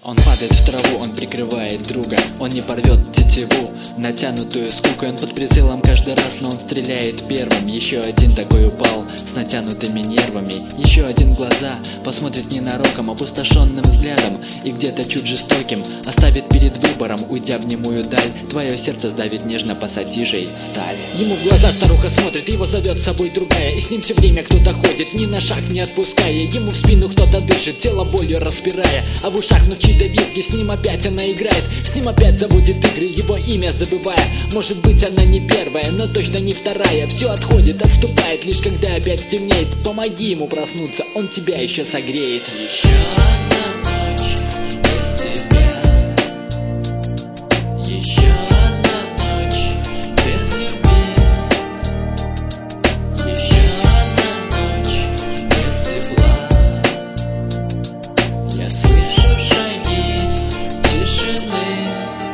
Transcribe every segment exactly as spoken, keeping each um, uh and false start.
Он падает в траву, он прикрывает друга. Он не порвет тетиву, натянутую скукой. Он под прицелом каждый раз, но он стреляет первым. Еще один такой упал с натянутыми нервами. Еще один в глаза посмотрит ненароком, опустошенным взглядом и где-то чуть жестоким оставит перед выбором, уйдя в немую даль. Твое сердце сдавит нежно пассатижей сталь. Ему в глаза старуха смотрит, его зовет с собой другая, и с ним все время кто-то ходит, ни на шаг не отпуская. Ему в спину кто-то дышит, тело болью распирая, а в ушах вновь чьи-то визги. С ним опять она играет, с ним опять заводит игры, его имя забывая. Может быть, она не первая, но точно не вторая. Все отходит, отступает, лишь когда опять стемнеет. Помоги ему проснуться, он тебя еще согреет. Еще одна ночь без тебя. Еще одна ночь без любви. Еще одна ночь без тепла. Я слышу шаги тишины.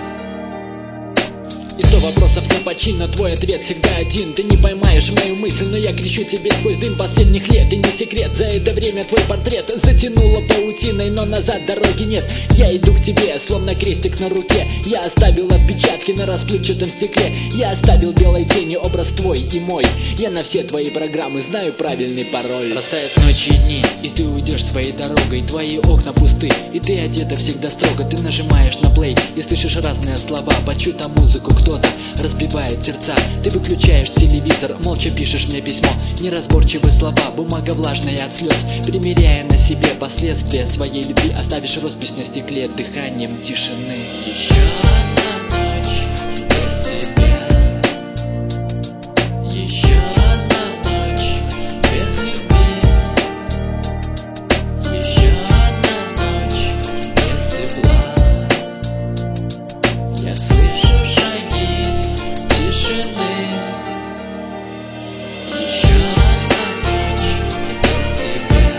И сто вопросов на почин, но твой ответ всегда один. Ты не поймаешь мою мысль, но я кричу тебе сквозь дым последних лет. И не секрет, за это время твой портрет затянуло паутиной, но назад дороги нет. Я иду к тебе, словно крестик на руке. Я оставил отпечатки на расплывчатом стекле. Я оставил белой тени образ твой и мой. Я на все твои программы знаю правильный пароль. Растают ночи и дни, и ты уйдешь своей дорогой. Твои окна пусты, и ты одета всегда строго. Ты нажимаешь на плей и слышишь разные слова. Под чью-то музыку кто-то разбивает сердца. Ты выключаешь телевизор, молча пишешь мне письмо. Неразборчивые слова, бумага влажная от слез. Примеряя на себе последствия своей любви, оставишь роспись на стекле дыханием тишины. Еще одна ночь без тебя. Еще одна ночь без любви. Еще одна ночь без тепла. Я слышу шаги тишины. Еще одна ночь без тебя.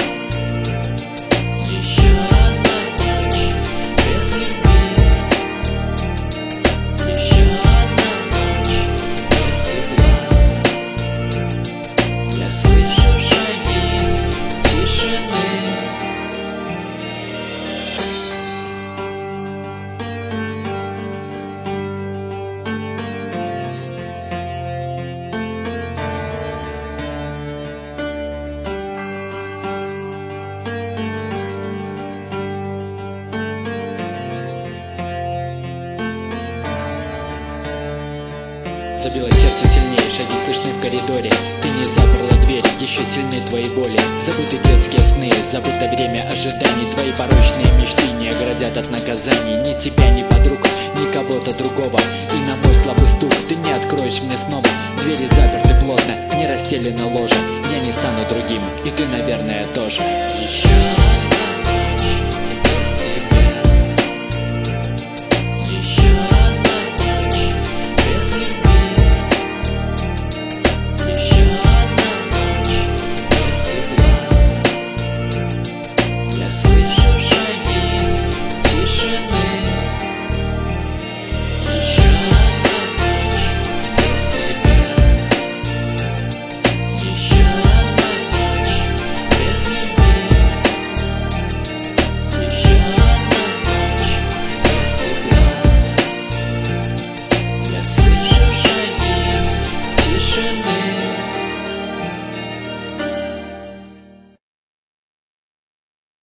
Еще одна ночь без любви. Еще одна ночь без тепла. Я слышу шаги тишины. Забилось сердце сильнее, шаги слышны в коридоре. Ты не заперла дверь, еще сильны твои боли. Забыты детские сны, забыто время ожиданий. Твои порочные мечты не оградят от наказаний. Ни тебя, ни подруг, ни кого-то другого. И на мой слабый стук ты не откроешь мне снова. Двери заперты плотно, не расстелено ложе. Я не стану другим, и ты, наверное, тоже. Еще